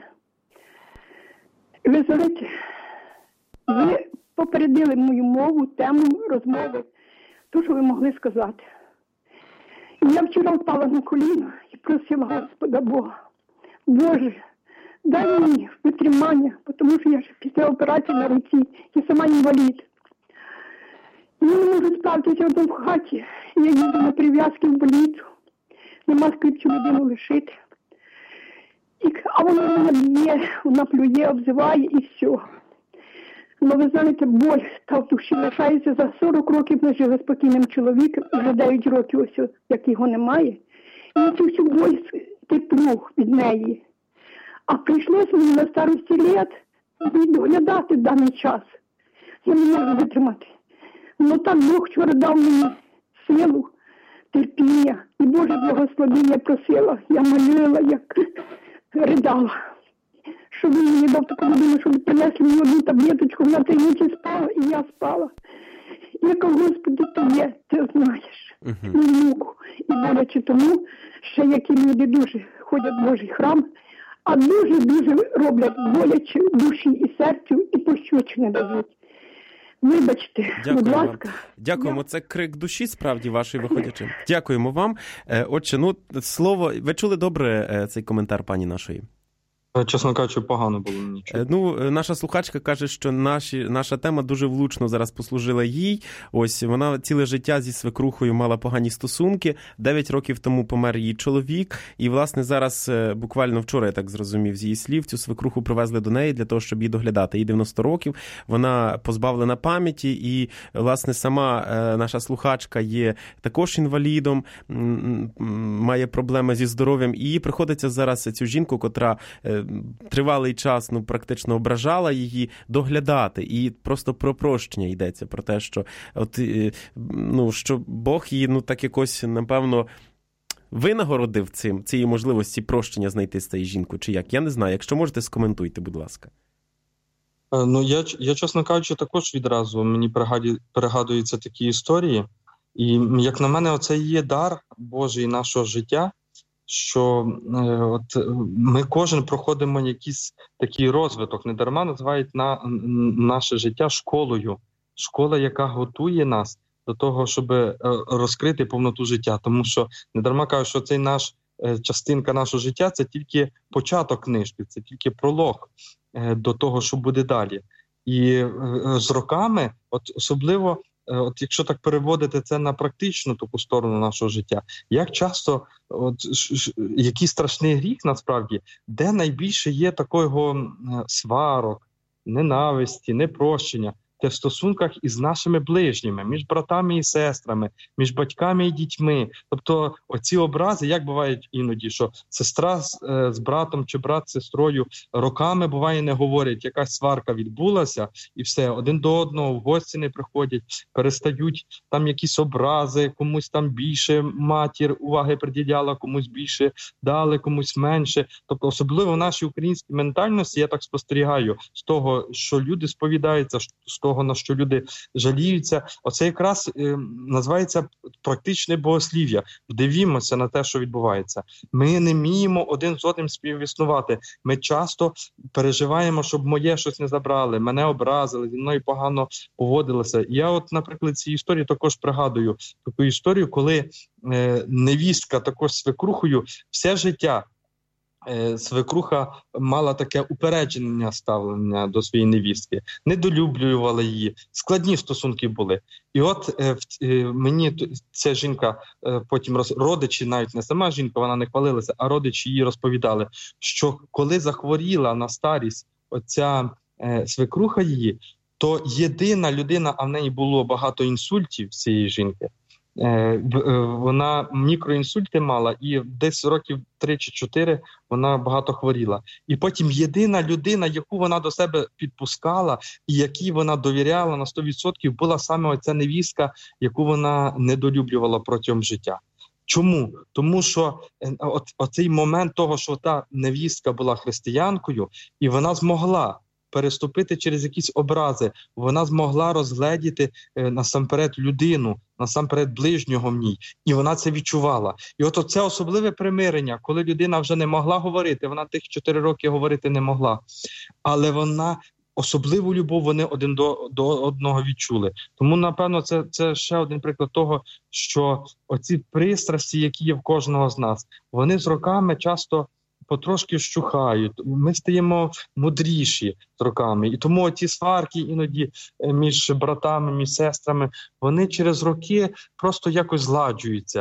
Ви знаєте, ви попередили мою мову, тему розмови, то, що ви могли сказати. І я вчора впала на коліна і просила Господа Бога, Боже, дай мені витримання, тому що я ж після операції на руці, я сама інвалід. Я не можу справитися в хаті, я їду на прив'язки в больницю, нема з ким цю людину лишити. І, а вона мене б'є, вона плює, обзиває і все. Ну, ви знаєте, боль та в душі лишається. За сорок років ми жили спокійним чоловіком, вже дев'ять років ось, як його немає. І цю всю боль теплю від неї. А прийшлося мені на старості літ доглядати даний час. Я не можу витримати. Ну так Бог вчора дав мені силу, терпіння. І Боже благословіння просила. Я молила, як ридала. Щоб він мені дав таку людину, щоб принесли мені одну таблеточку, вона три ночі спала, і я спала. І я кажу, Господи, ти є, ти знаєш. Uh-huh. І муку. І боляче тому, ще які люди дуже ходять в Божий храм, а дуже-дуже роблять боляче душі і серцю, і пощочини дадуть. Вибачте, Дякую будь вам. ласка. Дякуємо. Це крик душі, справді, вашої виходячи. Дякуємо вам. Отче, ну, слово, ви чули добре цей коментар пані нашої? Чесно кажучи, погано було нічого. Ну, наша слухачка каже, що наші, наша тема дуже влучно зараз послужила їй. Ось, вона ціле життя зі свекрухою мала погані стосунки. Дев'ять років тому помер її чоловік. І, власне, зараз, буквально вчора, я так зрозумів з її слів, цю свекруху привезли до неї для того, щоб її доглядати. Їй дев'яносто років, вона позбавлена пам'яті. І, власне, сама наша слухачка є також інвалідом, має проблеми зі здоров'ям. І їй приходиться зараз цю жінку, котра тривалий час, ну, практично ображала її, доглядати. І просто про прощення йдеться, про те, що от, ну, що Бог її, ну, так якось, напевно, винагородив цим, цієї можливості прощення знайти з цією жінкою, чи як? Я не знаю. Якщо можете, скоментуйте, будь ласка. Ну, я, я чесно кажучи, також відразу мені пригадуються такі історії. І, як на мене, оце є дар Божий нашого життя, що е, от ми кожен проходимо якийсь такий розвиток. Недарма називають на, наше життя школою. Школа, яка готує нас до того, щоб е, розкрити повноту життя. Тому що недарма кажуть, що цей наш е, частинка нашого життя – це тільки початок книжки, це тільки пролог е, до того, що буде далі. І е, з роками, от особливо, от якщо так переводити це на практичну таку сторону нашого життя, як часто, от, який страшний гріх насправді, де найбільше є такого сварок, ненависті, непрощення, те в стосунках із нашими ближніми, між братами і сестрами, між батьками і дітьми. Тобто оці образи, як бувають іноді, що сестра з, з братом чи брат з сестрою роками, буває, не говорять, якась сварка відбулася, і все, один до одного в гості не приходять, перестають там якісь образи, комусь там більше матір уваги приділяла, комусь більше дали, комусь менше. Тобто особливо в нашій українській ментальності, я так спостерігаю, з того, що люди сповідаються, з того, на що люди жаліються, оце якраз е, називається практичне богослів'я. Вдивімося на те, що відбувається. Ми не вміємо один з одним співіснувати. Ми часто переживаємо, щоб моє щось не забрали, мене образили, зі мною погано поводилися. Я от, наприклад, цій історії також пригадую таку історію, коли е, невістка також з свекрухою все життя свекруха мала таке упередження ставлення до своєї невістки, недолюблювала її, складні стосунки були. І от е, е, мені ця жінка, е, потім роз, родичі, навіть не сама жінка, вона не хвалилася, а родичі їй розповідали, що коли захворіла на старість оця е, свекруха її, то єдина людина, а в неї було багато інсультів цієї жінки, вона мікроінсульти мала, і десь років три чи чотири вона багато хворіла. І потім єдина людина, яку вона до себе підпускала і якій вона довіряла на сто відсотків, була саме оця невістка, яку вона недолюблювала протягом життя. Чому? Тому що от, оцей момент того, що та невістка була християнкою, і вона змогла переступити через якісь образи, вона змогла розгледіти е, насамперед людину, насамперед ближнього в ній, і вона це відчувала. І от оце особливе примирення, коли людина вже не могла говорити, вона тих чотири роки говорити не могла, але вона особливу любов вони один до, до одного відчули. Тому, напевно, це, це ще один приклад того, що оці пристрасті, які є в кожного з нас, вони з роками часто потрошки щухають, ми стаємо мудріші з роками. І тому ті сварки іноді між братами, між сестрами, вони через роки просто якось зладжуються.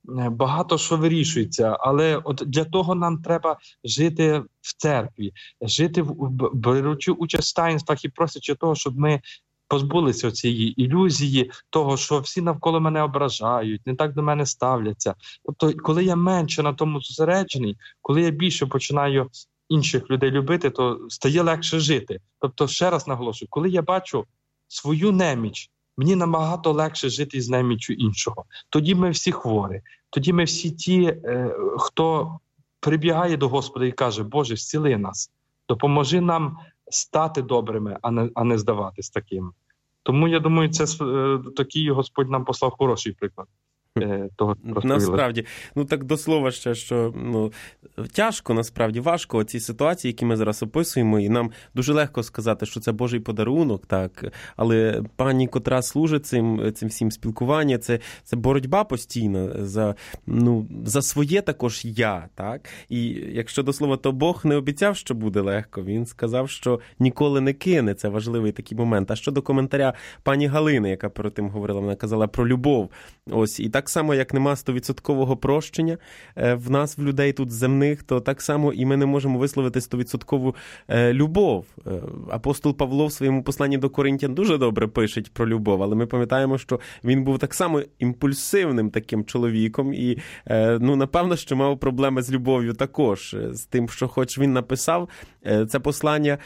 багато що вирішується, але от для того нам треба жити в церкві, жити, беручи участь в таїнствах і просячи того, щоб ми позбулися цієї ілюзії того, що всі навколо мене ображають, не так до мене ставляться. Тобто, коли я менше на тому зосереджений, коли я більше починаю інших людей любити, то стає легше жити. Тобто, ще раз наголошую, коли я бачу свою неміч, мені набагато легше жити з неміччю іншого. Тоді ми всі хворі. Тоді ми всі ті, е, хто прибігає до Господа і каже: Боже, зціли нас, допоможи нам стати добрими, а не, а не здаватись такими. Тому, я думаю, це е, такий Господь нам послав хороший приклад. Того насправді, ну так до слова ще, що ну, тяжко, насправді, важко ці ситуації, які ми зараз описуємо, і нам дуже легко сказати, що це Божий подарунок, так, але пані, котра служить цим, цим всім спілкування, це, це боротьба постійна за, ну, за своє також я, так, і якщо до слова, то Бог не обіцяв, що буде легко, він сказав, що ніколи не кине, це важливий такий момент. А щодо коментаря пані Галини, яка перед тим говорила, вона казала про любов, ось, і так само, як нема стовідсоткового прощення в нас, в людей тут земних, то так само і ми не можемо висловити стовідсоткову любов. Апостол Павло в своєму посланні до Коринтян дуже добре пише про любов, але ми пам'ятаємо, що він був так само імпульсивним таким чоловіком і, ну, напевно, що мав проблеми з любов'ю також, з тим, що хоч він написав це послання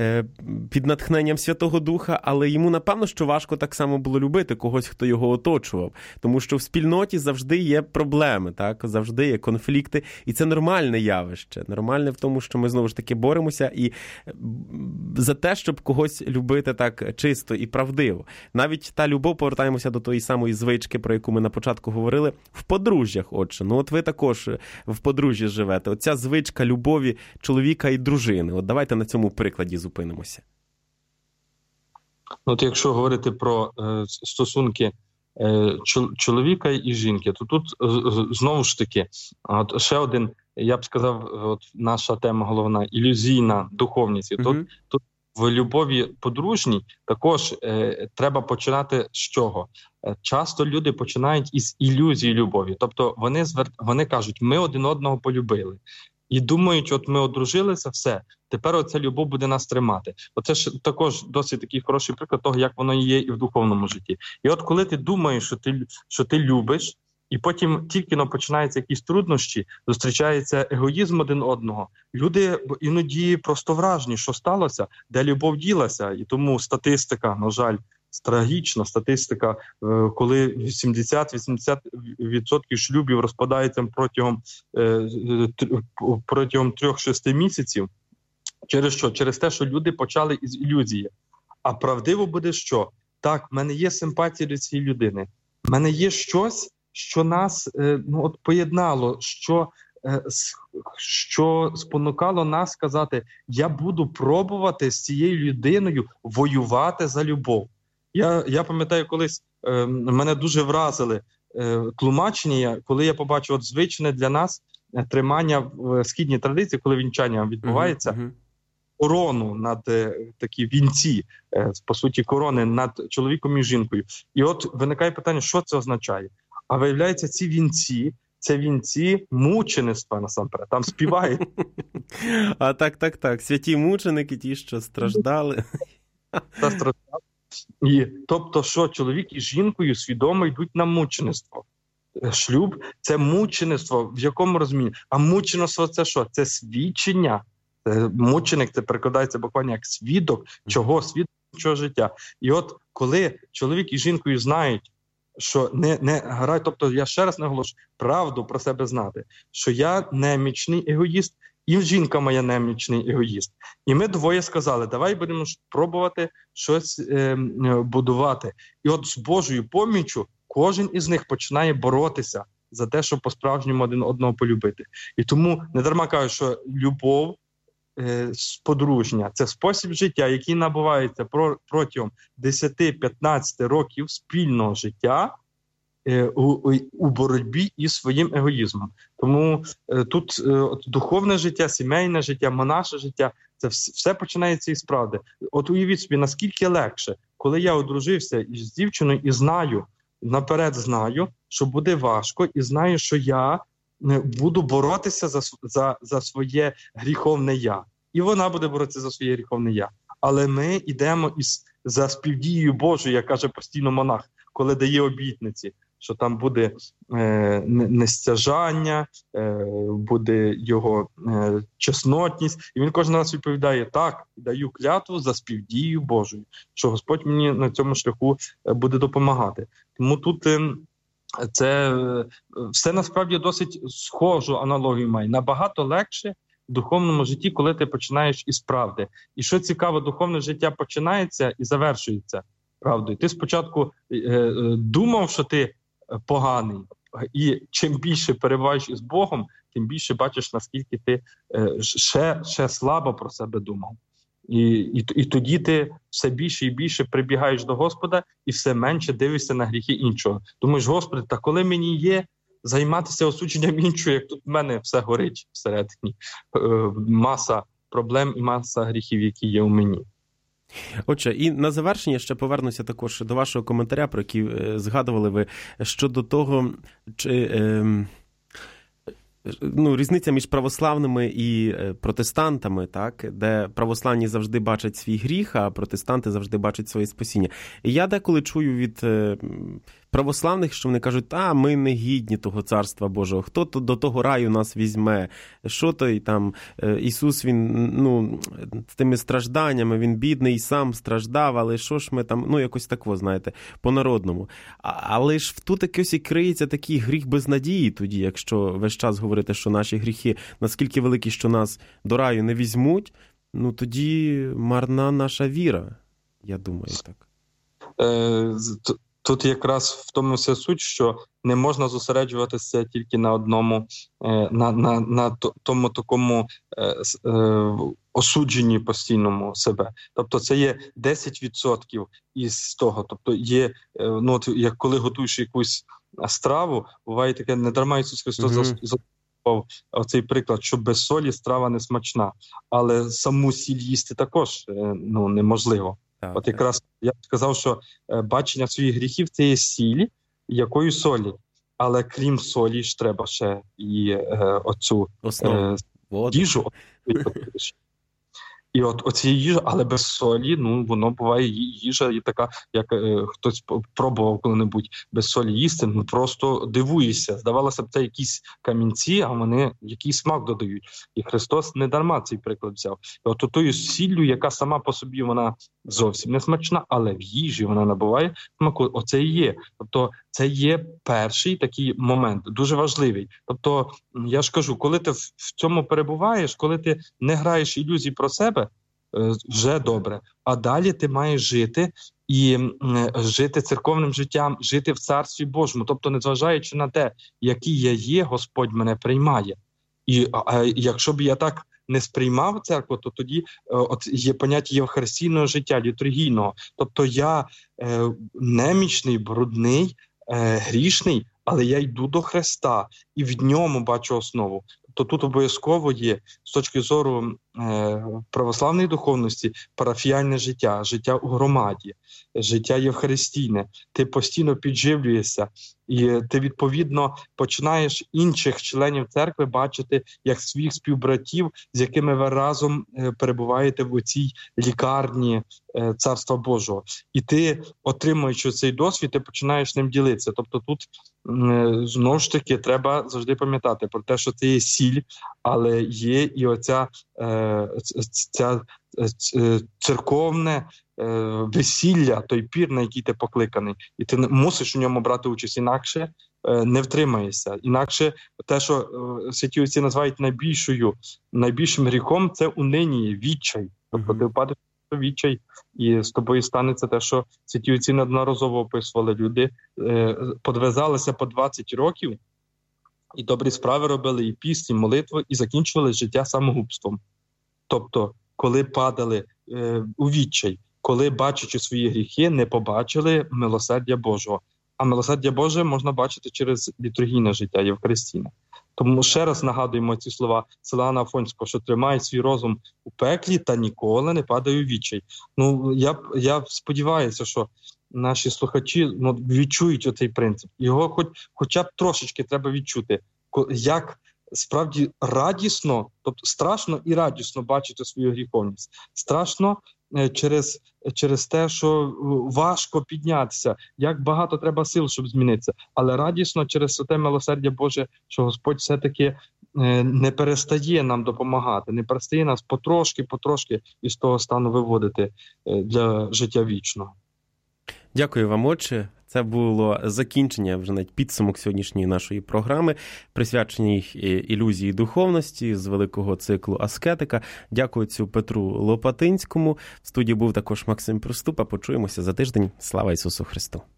під натхненням Святого Духа, але йому, напевно, що важко так само було любити когось, хто його оточував, тому що в спільноті завжди є проблеми, так? Завжди є конфлікти, і це нормальне явище. Нормальне в тому, що ми знову ж таки боремося і за те, щоб когось любити так чисто і правдиво. Навіть та любов, повертаємося до тої самої звички, про яку ми на початку говорили, в подружжях, отже. Ну от ви також в подружжі живете. Оця звичка любові чоловіка і дружини. От давайте на цьому прикладі зупинимося. От якщо говорити про е, стосунки чоловіка і жінки, то тут знову ж таки, от ще один, я б сказав, от наша тема головна, ілюзійна духовність. Mm-hmm. Тут, тут в любові подружній також е, треба починати з чого? Е, часто люди починають із ілюзії любові, тобто вони, звер... вони кажуть, ми один одного полюбили. І думають, от ми одружилися, все, тепер оця любов буде нас тримати. Оце ж також досить такий хороший приклад того, як воно є і в духовному житті. І от коли ти думаєш, що ти, що ти любиш, і потім тільки но починаються якісь труднощі, зустрічається егоїзм один одного, люди іноді просто вражені, що сталося, де любов ділася. І тому статистика, на жаль, трагічна статистика, коли вісімдесят-вісімдесят відсотків шлюбів розпадається протягом, протягом трьох-шести місяців. Через що? Через те, що люди почали із ілюзії. А правдиво буде що? Так, в мене є симпатія до цієї людини. В мене є щось, що нас ну, от поєднало, що, що спонукало нас сказати, я буду пробувати з цією людиною воювати за любов. Я, я пам'ятаю, колись е, мене дуже вразили е, тлумачення, коли я побачив от звичне для нас тримання в східній традиції, коли вінчання відбувається, uh-huh, uh-huh. корону над е, такі вінці, е, по суті, корони над чоловіком і жінкою. І от виникає питання, що це означає? А виявляється, ці вінці, це вінці мучеництва насамперед, там співають. А так, так, так, святі мученики, ті, що страждали. Та страждали. І, тобто, що чоловік із жінкою свідомо йдуть на мучеництво. Шлюб – це мучеництво, в якому розумінні? А мучеництво – це що? Це свідчення. Мученик – це перекладається буквально як свідок, чого? Свідок чого життя. І от коли чоловік із жінкою знають, що не, не грають, тобто я ще раз наголошую, правду про себе знати, що я немічний егоїст, і жінка моя немічний егоїст. І ми двоє сказали, давай будемо пробувати щось е, будувати. І от з Божою поміччю кожен із них починає боротися за те, щоб по-справжньому один одного полюбити. І тому недарма кажуть, що любов е, подружня – це спосіб життя, який набувається про, протягом десять-п'ятнадцять років спільного життя, У, у боротьбі із своїм егоїзмом. Тому е, тут е, от, духовне життя, сімейне життя, монаше життя, це все, все починається із правди. От уявіть собі, наскільки легше, коли я одружився із дівчиною і знаю, наперед знаю, що буде важко, і знаю, що я буду боротися за, за, за своє гріховне я. І вона буде боротися за своє гріховне я. Але ми йдемо із, за співдією Божою, як каже постійно монах, коли дає обітниці, що там буде е, нестяжання, е, буде його е, чеснотність. І він кожен раз відповідає: так, даю клятву за співдією Божою, що Господь мені на цьому шляху буде допомагати. Тому тут е, це е, все насправді досить схожу аналогію має. Набагато легше в духовному житті, коли ти починаєш із правди. І що цікаво, духовне життя починається і завершується правдою. Ти спочатку е, е, думав, що ти поганий, і чим більше перебуваєш із Богом, тим більше бачиш, наскільки ти е, ще, ще слабо про себе думав. І, і, і тоді ти все більше і більше прибігаєш до Господа і все менше дивишся на гріхи іншого. Думаєш: Господи, та коли мені є займатися осудженням іншого, як тут в мене все горить всередині, е, маса проблем і маса гріхів, які є у мені. Отже, і на завершення ще повернуся також до вашого коментаря, про який е, згадували ви, щодо того, чи, е, ну, різниця між православними і протестантами, так, де православні завжди бачать свій гріх, а протестанти завжди бачать своє спасіння. І я деколи чую від е, православних, що вони кажуть: а, ми не гідні того Царства Божого, хто то до того раю нас візьме, що той там, Ісус, він, ну, з тими стражданнями, він бідний, сам страждав, але що ж ми там, ну, якось тако, знаєте, по-народному. А, але ж тут якось і криється такий гріх безнадії тоді, якщо весь час говорити, що наші гріхи наскільки великі, що нас до раю не візьмуть, ну, тоді марна наша віра, я думаю, так. Е, Тут якраз в тому вся суть, що не можна зосереджуватися тільки на одному, на, на, на тому такому е, е, осудженні постійному себе. Тобто це є десять відсотків із того. Тобто є, ну, от, як коли готуєш якусь страву, буває таке: не дарма Ісус Христос mm-hmm. застосував оцей приклад, що без солі страва не смачна, але саму сіль їсти також, ну, неможливо. Так, От якраз я сказав, що е, бачення своїх гріхів – це є сіль, якою солять. Але крім солі ж треба ще і е, оцю е, їжу. І от оці їжа, але без солі, ну, воно буває їжа і така, як е, хтось пробував коли-небудь без солі їсти, ну, просто дивуєшся. Здавалося б, це якісь камінці, а вони який смак додають. І Христос не дарма цей приклад взяв. І от тою сіллю, яка сама по собі вона зовсім не смачна, але в їжі вона набуває смаку. Оце і є. Тобто це є перший такий момент, дуже важливий. Тобто, я ж кажу, коли ти в цьому перебуваєш, коли ти не граєш ілюзій про себе, вже добре. А далі ти маєш жити і жити церковним життям, жити в Царстві Божому. Тобто, незважаючи на те, який я є, Господь мене приймає. І а, якщо б я так не сприймав церкву, то тоді от є поняття євхаристійного життя, літургійного. Тобто я е, немічний, брудний, е, грішний, але я йду до Христа і в ньому бачу основу. То тут обов'язково є, з точки зору е, православної духовності, парафіяльне життя, життя у громаді, життя євхаристійне. Ти постійно підживлюєшся, і ти, відповідно, починаєш інших членів церкви бачити як своїх співбратів, з якими ви разом е, перебуваєте в цій лікарні е, Царства Божого. І ти, отримуючи цей досвід, ти починаєш ним ділитися. Тобто тут, е, знову ж таки, треба завжди пам'ятати про те, що це є сіль, але є і оця е, ця, ця церковне е, весілля, той пір, на який ти покликаний. І ти мусиш у ньому брати участь, інакше е, не втримаєшся. Інакше те, що е, святі отці називають найбільшою, найбільшим гріхом, це унинія, відчай. Тобто ти впадеш в відчай, і з тобою станеться те, що святі отці неодноразово описували. Люди е, подвизалися по двадцять років, і добрі справи робили, і пісні, і молитви, і закінчували життя самогубством. Тобто, коли падали е, у відчай, коли, бачачи свої гріхи, не побачили милосердя Божого. А милосердя Боже можна бачити через літургійне життя євхаристійне. Тому ще раз нагадуємо ці слова Силуана Афонського, що тримає свій розум у пеклі та ніколи не падає у відчай. Ну, я, я сподіваюся, що наші слухачі ну, відчують оцей принцип. Його хоч, хоча б трошечки треба відчути, як справді радісно, тобто страшно і радісно бачити свою гріховність. Страшно через, через те, що важко піднятися, як багато треба сил, щоб змінитися. Але радісно через те милосердя Боже, що Господь все-таки не перестає нам допомагати, не перестає нас потрошки-потрошки із того стану виводити для життя вічного. Дякую вам, отче. Це було закінчення, вже навіть підсумок сьогоднішньої нашої програми, присвяченій ілюзії духовності з великого циклу «Аскетика». Дякую отцю Петру Лопатинському. В студії був також Максим Приступа. Почуємося за тиждень. Слава Ісусу Христу!